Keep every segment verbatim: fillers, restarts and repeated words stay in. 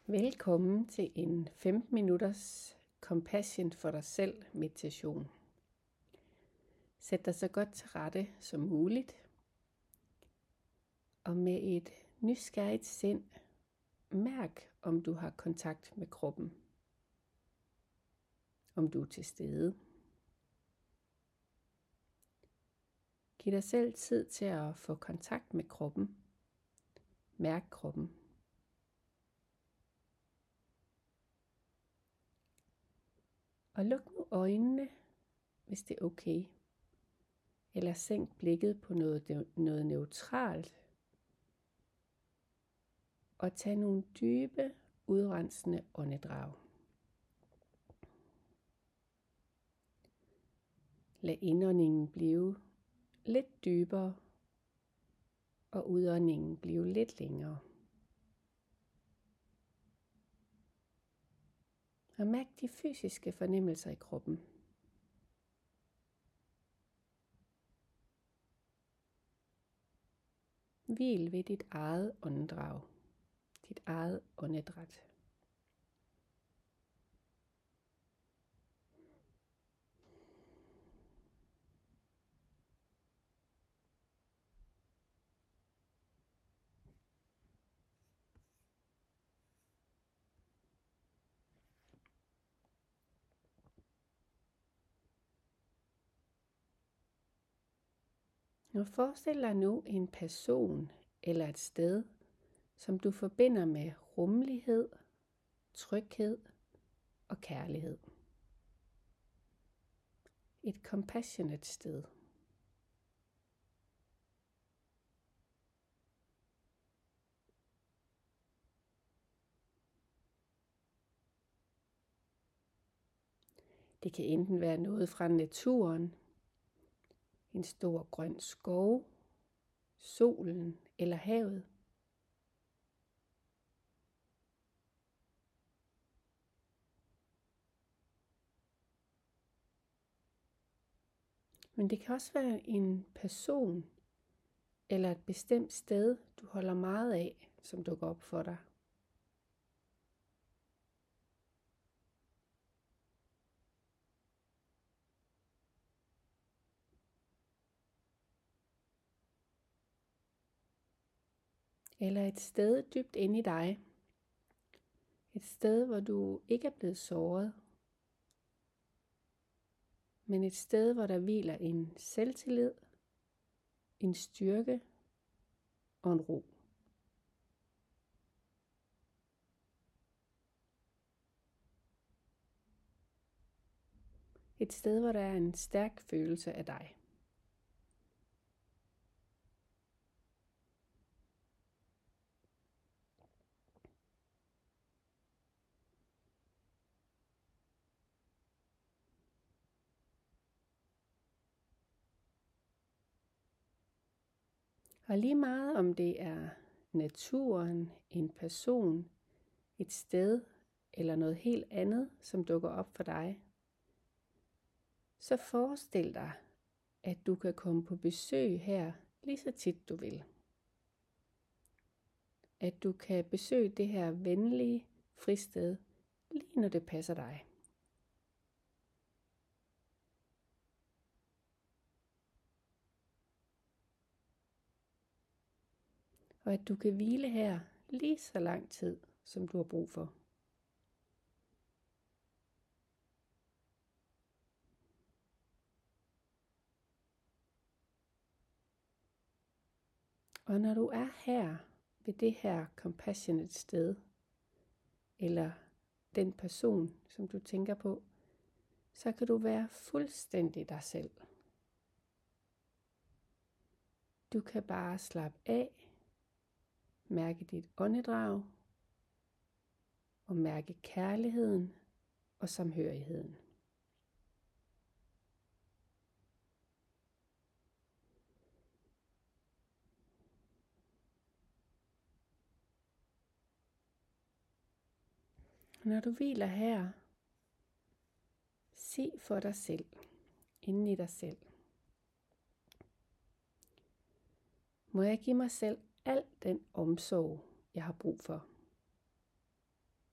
Velkommen til en femten minutters compassion for dig selv meditation. Sæt dig så godt til rette som muligt, og med et nysgerrigt sind, mærk om du har kontakt med kroppen. Om du er til stede. Giv dig selv tid til at få kontakt med kroppen. Mærk kroppen. Og luk nu øjnene, hvis det er okay. Eller sænk blikket på noget, noget neutralt. Og tag nogle dybe, udrensende åndedrag. Lad indåndingen blive lidt dybere, og udåndingen blive lidt længere. Og mærk de fysiske fornemmelser i kroppen. Hvil ved dit eget åndedrag, dit eget åndedræt. Og forestil dig nu en person eller et sted, som du forbinder med rummelighed, tryghed og kærlighed. Et compassionate sted. Det kan enten være noget fra naturen, en stor grøn skov, solen eller havet. Men det kan også være en person eller et bestemt sted, du holder meget af, som dukker op for dig. Eller et sted dybt inde i dig. Et sted, hvor du ikke er blevet såret. Men et sted, hvor der hviler en selvtillid, en styrke og en ro. Et sted, hvor der er en stærk følelse af dig. Og lige meget om det er naturen, en person, et sted eller noget helt andet, som dukker op for dig, så forestil dig, at du kan komme på besøg her lige så tit du vil. At du kan besøge det her venlige fristed, lige når det passer dig. Og at du kan hvile her lige så lang tid, som du har brug for. Og når du er her ved det her compassionate sted, eller den person, som du tænker på, så kan du være fuldstændig dig selv. Du kan bare slappe af, mærke dit åndedrag, og mærke kærligheden og samhørigheden. Når du hviler her, se for dig selv, inden i dig selv. Må jeg give mig selv al den omsorg, jeg har brug for?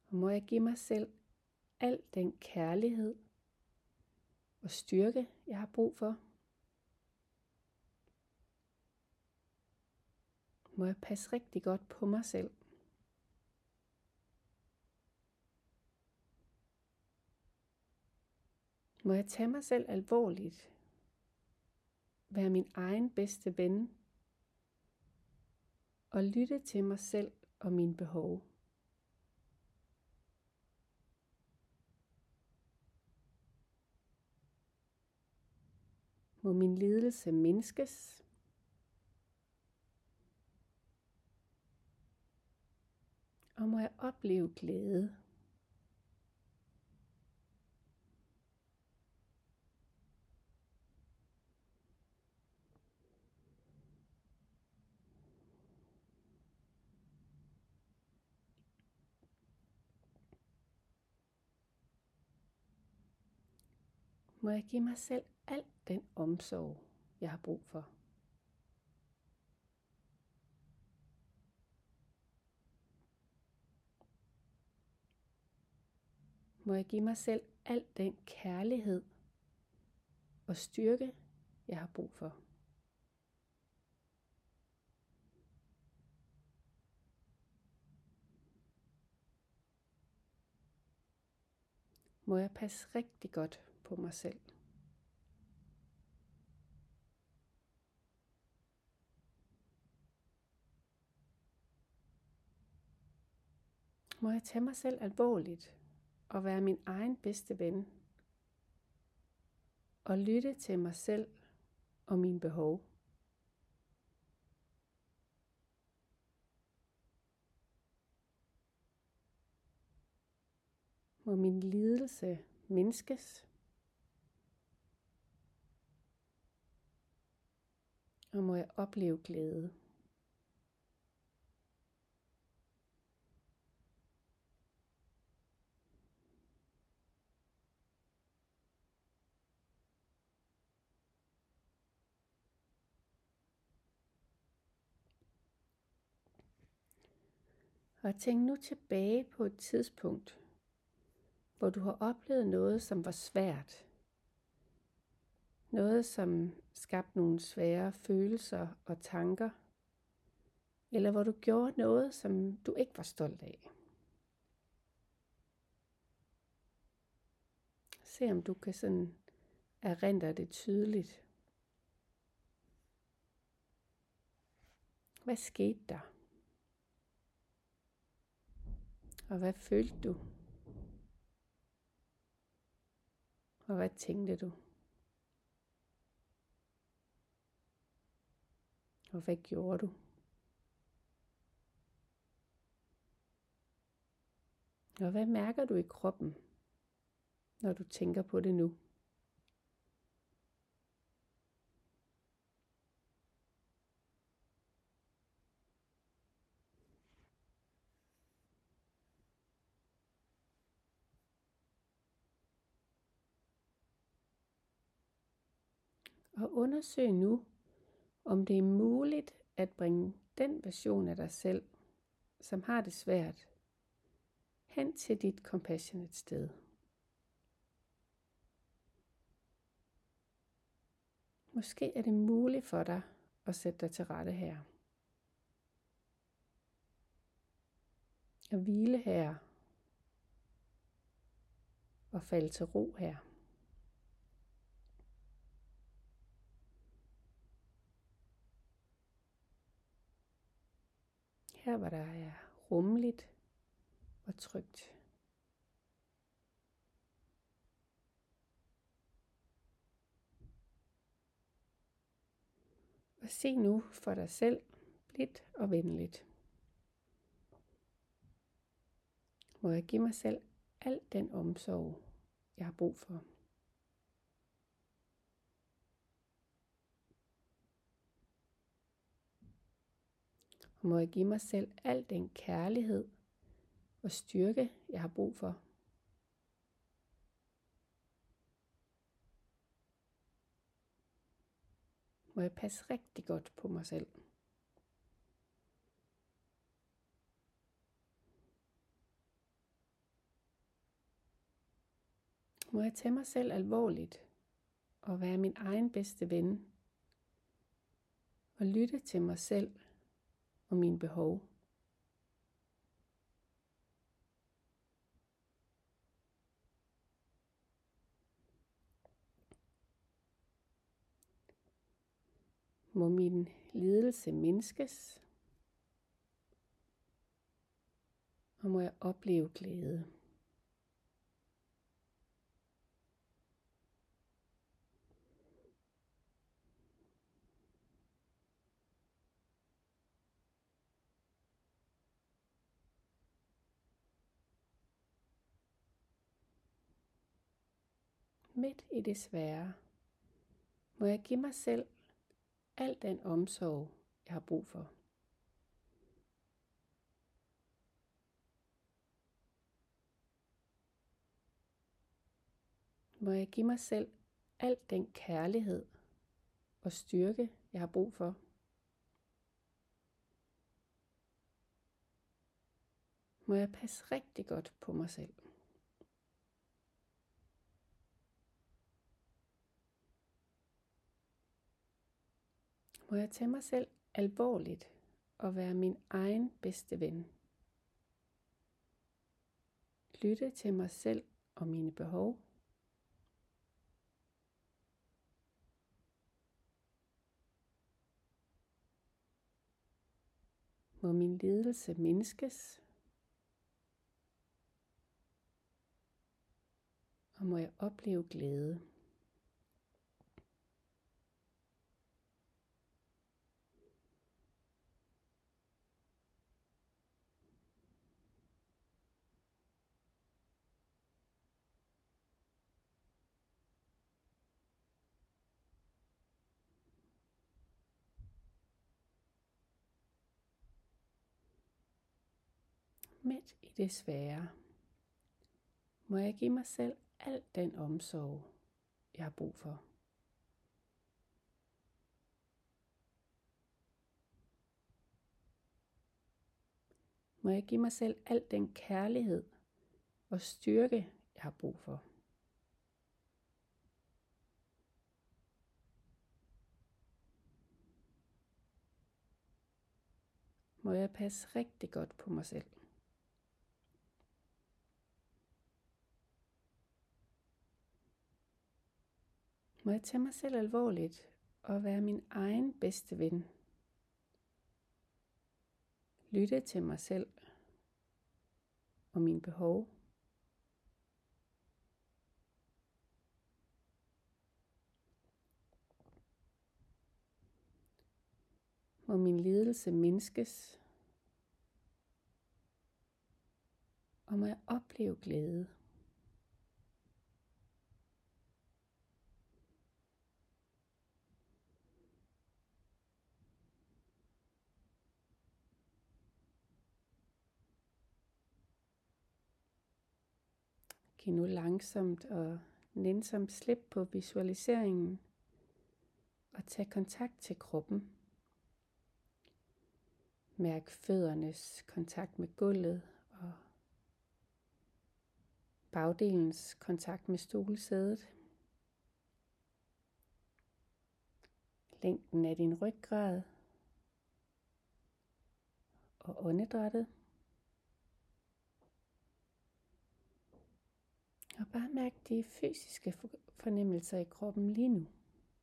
Og må jeg give mig selv al den kærlighed og styrke, jeg har brug for. Må jeg passe rigtig godt på mig selv. Må jeg tage mig selv alvorligt. Være min egen bedste ven. Og lytte til mig selv og mine behov. Må min lidelse mindskes. Og må jeg opleve glæde. Må jeg give mig selv al den omsorg, jeg har brug for. Må jeg give mig selv al den kærlighed og styrke, jeg har brug for. Må jeg passe rigtig godt på mig selv. Må jeg tage mig selv alvorligt og være min egen bedste ven. Og lytte til mig selv og mine behov. Må min lidelse mindskes. Og må jeg opleve glæde. Og tænk nu tilbage på et tidspunkt, hvor du har oplevet noget, som var svært. Noget, som skabte nogle svære følelser og tanker. Eller hvor du gjorde noget, som du ikke var stolt af. Se om du kan sådan erindre det tydeligt. Hvad skete der? Og hvad følte du? Og hvad tænkte du? Og hvad gjorde du? Og hvad mærker du i kroppen, når du tænker på det nu? Og undersøg nu, om det er muligt at bringe den version af dig selv, som har det svært, hen til dit compassionate sted. Måske er det muligt for dig at sætte dig til rette her. At hvile her. Og falde til ro her. Her hvor der er rummeligt og trygt. Og se nu for dig selv blidt og venligt. Må jeg give mig selv al den omsorg, jeg har brug for. Og må jeg give mig selv al den kærlighed og styrke, jeg har brug for. Må jeg passe rigtig godt på mig selv. må jeg tage mig selv alvorligt og være min egen bedste ven og lytte til mig selv og mine behov. Må min lidelse mindskes, og må jeg opleve glæde. Midt i det svære, må jeg give mig selv al den omsorg, jeg har brug for. Må jeg give mig selv al den kærlighed og styrke, jeg har brug for. Må jeg passe rigtig godt på mig selv. Må jeg tage mig selv alvorligt og være min egen bedste ven. Lytte til mig selv og mine behov. Må min lidelse mindskes, og må jeg opleve glæde. Midt i det svære, må jeg give mig selv al den omsorg, jeg har brug for. Må jeg give mig selv al den kærlighed og styrke, jeg har brug for. Må jeg passe rigtig godt på mig selv. Må jeg tage mig selv alvorligt og være min egen bedste ven. Lytte til mig selv og mine behov. Må min lidelse mindskes, og må jeg opleve glæde. Giv nu langsomt og nænsomt slip på visualiseringen og tag kontakt til kroppen. Mærk føddernes kontakt med gulvet og bagdelens kontakt med stolsædet. Længden af din ryggrad og åndedrættet. Og bare mærk de fysiske fornemmelser i kroppen lige nu.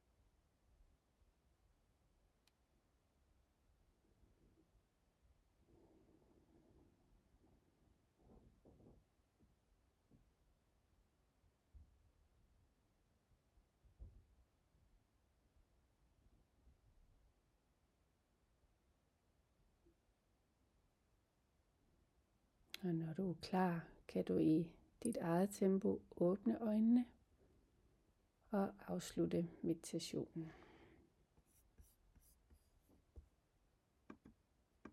Og når du er klar, kan du i dit eget tempo åbne øjnene og afslutte meditationen.